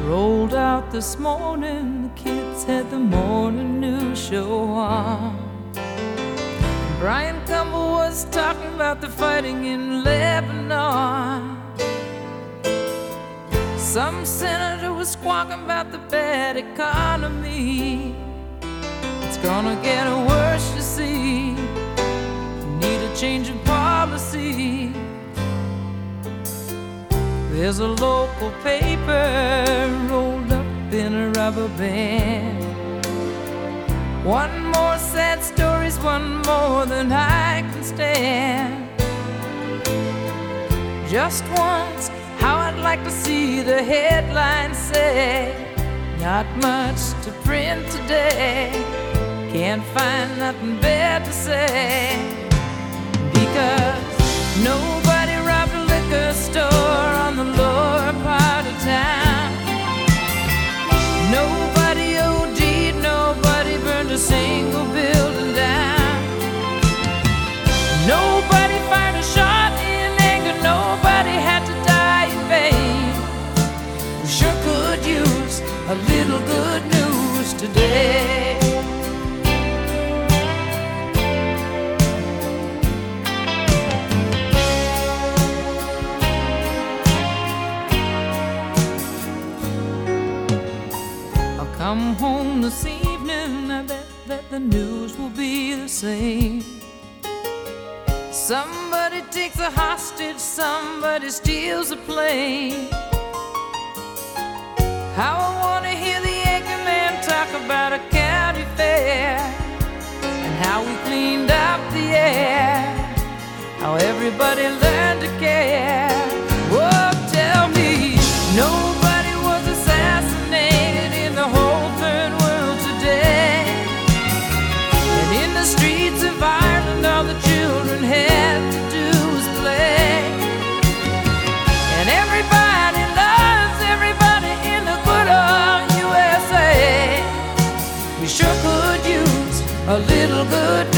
Rolled out this morning, the kids had the morning news show on. Brian Gumbel was talking about the fighting in Lebanon. Some senator was squawking about the bad economy. It's gonna get worse, you see. Need a change in policy. There's a local paper rolled up in a rubber band. One more sad story's one more than I can stand. Just once, how I'd like to see the headline say, not much to print today, can't find nothing bad to say. Because nobody robbed a liquor store on the lower part of town. Nobody OD'd, nobody burned a single building down. Nobody fired a shot in anger, nobody had to die in vain. We sure could use a little good news today. Come home this evening, I bet that the news will be the same. Somebody takes a hostage, somebody steals a plane. How I wanna hear the anchorman talk about a county fair, and how we cleaned up the air, how everybody learned to care. Oh, tell me, nobody was assassinated in the whole third world today. And in the streets of Ireland, all the children had to do was play. And everybody loves everybody in the good old USA. We sure could use a little good